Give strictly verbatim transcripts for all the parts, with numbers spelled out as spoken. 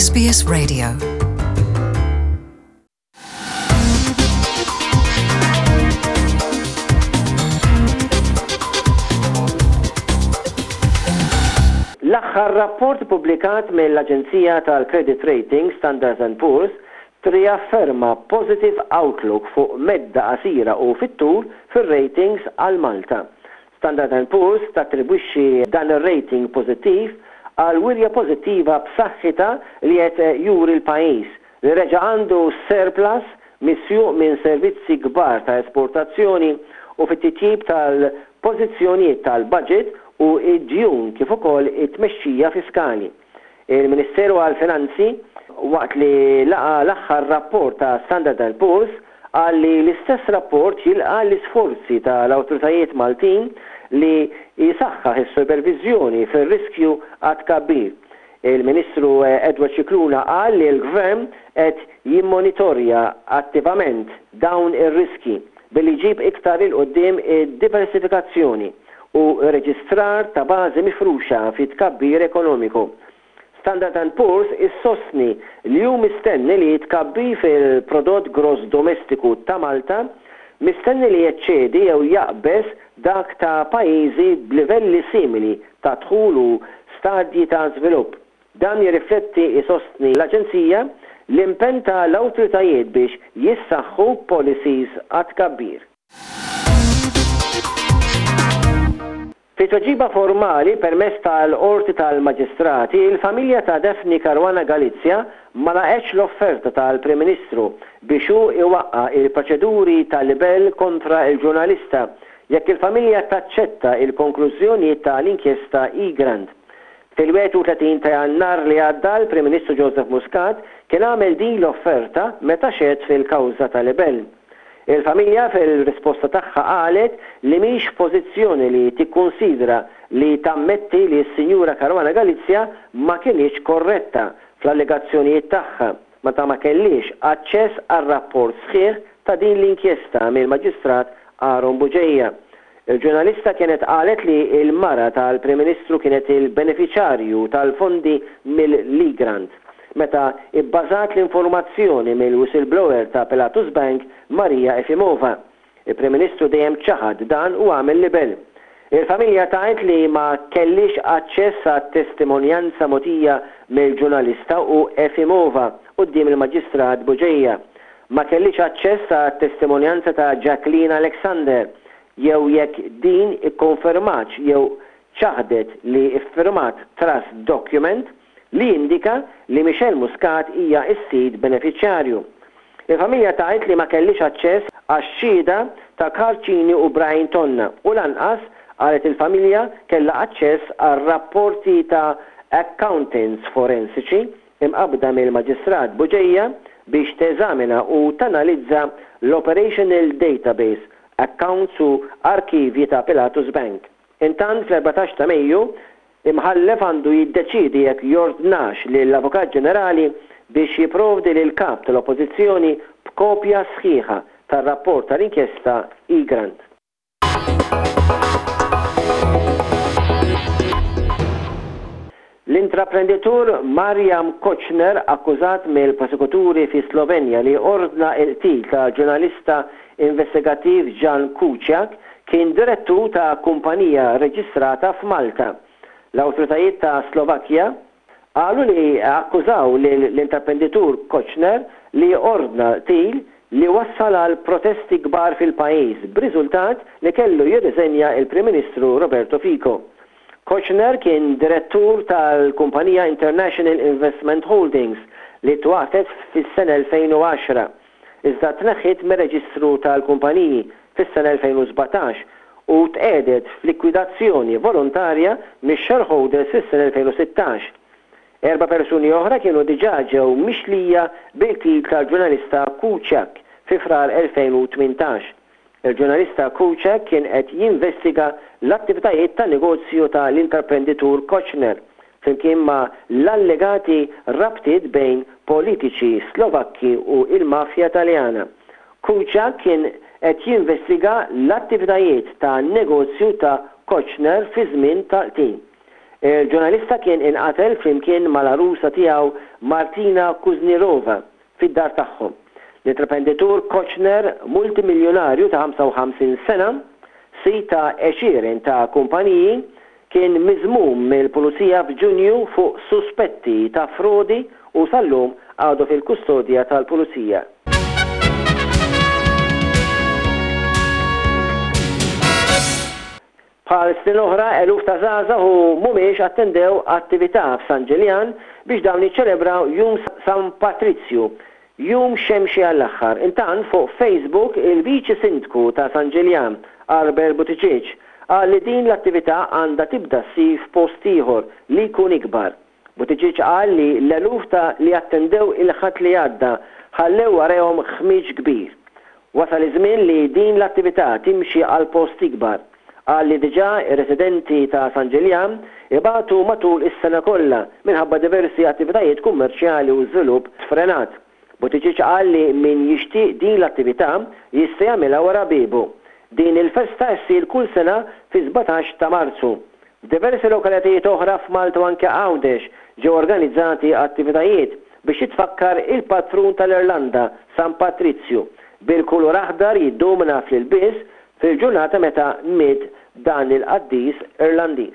S B S Radio. L-aħħar rapport pubblikat mill-Aġenzija tal-Credit Rating Standard and Poor's triafferma positive outlook fuq medda qasira u fit-tul fir-ratings għal Malta. Standard and Poor's tattribwixxi dan ir-rating pożittiv għal wirja pożittiva b'saħħitha li qed juri l-pajjiż li reġa' għandu surplus missjuq minn servizzi kbar ta' esportazzjoni u fit-titjib tal-pożizzjonijiet tal-budget u id-djun kif ukoll it-tmexxija fiskali. Il-Ministeru għall-Finanzi waqt li laqa l-aħħar rapport ta' Standard and Poor's qal li l-istess rapport jilqa' l-isforzi tal-awtoritajiet Maltin li jisaħħaħ is-supervizjoni fir-riskju għad tkabbir. Il-Ministru Edward Scicluna qal li l-Gvern qed jimmonitorja attivament dawn ir-riski billi jġib iktar il qudiem id-diversifikazzjoni u reġistrar ta' bażi mifruxa fit tkabbir ekonomiku. Standard and Poor's issostni li hu mistenni li jitkabbir fil-prodott gross domestiku ta' Malta mistenni li jeċċedi jew jaqbes dak ta' pajjiżi b'livelli simili ta' dħul u stadji ta' żvilupp. Dan jirrifletti isostni l-Aġenzija l-impenn tal-awtoritajiet biex jissaħħu policies għad tkabbir. Fit-tweġiba formali permezz tal-Qorti tal-Maġistrati, il-familja ta' Daphne Caruana Galizia ma laqgħetx l-offerta tal-Prim Ministru biex hu iwaqqa' il-proċeduri tal-libel kontra il-ġurnalista jekk il-familja taċċetta il-konklużjonijiet tal-inkjesta E-Grant. Fil-wieħed u tletin ta' Jannar li għadda l-Prim Ministru Joseph Muscat kien għamel din l-offerta meta xehed fil-kawża tal-libel. Il-familja fil-risposta tagħha qalet li mhix pożizzjoni li tikkunsidra li tammetti li s-Sinjura Caruana Galizia ma kienx korretta fl-allegazzjonijiet tagħha meta ma kellix aċċess għar-rapport sħiħ ta' din l-inkjesta mill-Maġistrat Aaron Buġejja. Il-ġurnalista kienet qalet li il-mara tal-Prim Ministru kienet il-beneficjarju tal-fondi mill-E-Grant meta ibbażat l-informazzjoni mill-whistleblower ta' Pilatus Bank Marija Efimova. Il-Prim Ministru dejjem ċaħad dan u għamel libel. Il-familja tgħid li ma kellix aċċess għat testimonjanza mogħtija mill-ġurnalista u Efimova quddiem il-Maġistrat Buġejja. Ma kellix aċċess għat testimonjanza ta' Jacqueline Alexander jew jekk din ikkonfermatx jew ċaħdet li iffirmat trust document li indika li Michelle Muscat hija s-sid beneficjarju. Il-familja tgħid li ma kellix aċċess għax-xhieda ta' Carcini u Brian Tonna u lanqas qalet il-familja kellha aċċess għar-rapporti ta' accountants forensiċi imqabda mill-Maġistrat Buġejja biex teżamina u tanalizza l-Operational Database, accounts u arkivji ta' Pilatus Bank. Intant fl-erbatax ta' Mejju imħallef għandu jiddeċidi jekk jordnax lill-Avukat Ġenerali biex jipprovdi lil kap tal-Oppożizzjoni b'kopja sħiħa tar-rapport tal-inkjesta E-Grant. L-intraprenditur Mariam Kochner akkużat mill-prosekuturi fi Slovenja li ordna il-qtil ta' ġurnalista investigativ Jan Kuciak kien direttur ta' kumpanija reġistrata f'Malta. L-awtoritajiet ta' Slovakkja qalu li akkużaw l-intraprenditur Kochner li ordna qtil li wassal għal protesti kbar fil-pajjiż b'riżultat li kellu jirriżenja il-Prim Ministru Roberto Fico. Kochner kien direttur tal-kumpanija International Investment Holdings li twaqtet fis-sena elfejn u għaxra. Iżda tneħħit mir-reġistru tal-kumpaniji fis-sena elfejn u sbatax u tqedet f'likwidazzjoni volontarja mix-shareholders fis-sena elfejn u sittax. Erba' persuni oħra kienu diġà ġew mixlija bil-qtil tal-ġurnalista Kuciak fi frar elfejn u tmintax. Il-ġurnalista Kuciak kien qed jinvestiga l-attivitajiet ta' negozju tal-intraprenditur Kochner flimkien ma' l-allegati rabtiet bejn politiċi Slovakki u il-mafja Taljana. Kuciak kien qed jinvestiga l-attivitajiet ta' negozju ta' Kochner fi żmien tal-qtil. Il-ġurnalista kien inqatel flimkien mal-arusa tiegħu Martina Kuznirova fid-dar tagħhom. L-intraprenditur Kochner, multimiljonarju ta' ħamsa u ħamsin sena, sita għexieren ta' kumpaniji, kien miżmum mill-Pulizija f'Ġunju fuq suspetti ta' frodi u sal-lum għadu fil-kustodja tal-Pulizija. Bħal snin oħra, eluf ta' żgħażagħ u mhumiex attendew attività f'San Ġiljan biex dawn jiċċelebraw Jum San Patrizju, jum xemxi għall-aħħar. Intant fuq Facebook il-Viċi Sindku ta' San Ġiljan, Arber Buttigieg, qal li din l-attività għandha tibda ssir f'post ieħor li jkun ikbar. Buttigieg qal li l-eluf ta' li attendew il-ħadd li għadda ħallew warahom ħmiġ kbir. Wasal iż-żmien li din l-attività timxi għal post ikbar. Qal li diġà ir-residenti ta' San Ġiljan ibatu matul is-sena kollha minħabba diversi attivitajiet kummerċjali u żvilupp sfrenat. Buttigieg qal li min jixtieq din l-attività jista' jagħmilha wara bibu. Din il-festa ssir kull sena fi sebgħtax ta' Marzu. Diversi lokalitajiet oħra f'Malta u anke Għawdex ġew organizzati attivitajiet biex jitfakkar il-patrun tal-Irlanda, San Patrizju, bil-kulur aħdar jiddumna fl-ilbies fil-ġurnata meta miet dan il-qaddis Irlandiż.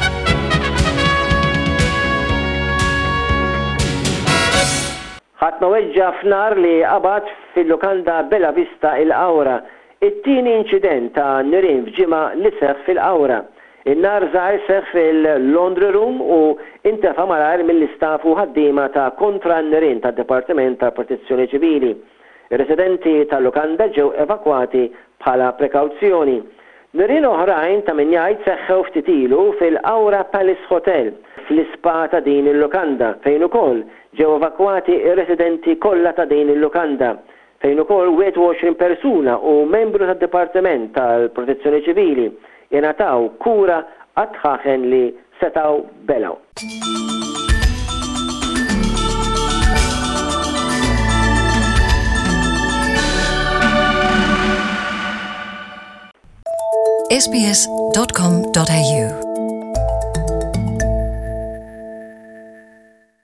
Ħatna weġġa f'nar li qabad fil-lokanda Bella Vista il-Qawra, it-tieni inċident ta' nirien f'ġimgħa li seħħ fil-Qawra. In-nar żgħar seħħ fil-Laundry Room u intefa' malajr mill-istaff u ħaddiema ta' kontra n-nirien tad-Dipartiment tal-Protezzjoni Ċivili. Ir-residenti tal-lokanda ġew evakwati bħala prekawzjoni. Nirien oħrajn ta' min jgħid seħħew ftit ilu fil-Qawra Palace Hotel fl-ispa ta' din il-lokanda fejn ukoll ġew evakwati ir-residenti kollha ta' din il-lokanda fejn ukoll wieħed u għoxrin persuna u membru tad-Dipartiment tal-Protezzjoni Ċivili jingħataw kura għat-tħaħen li setgħu belaw. S B S dot com dot A U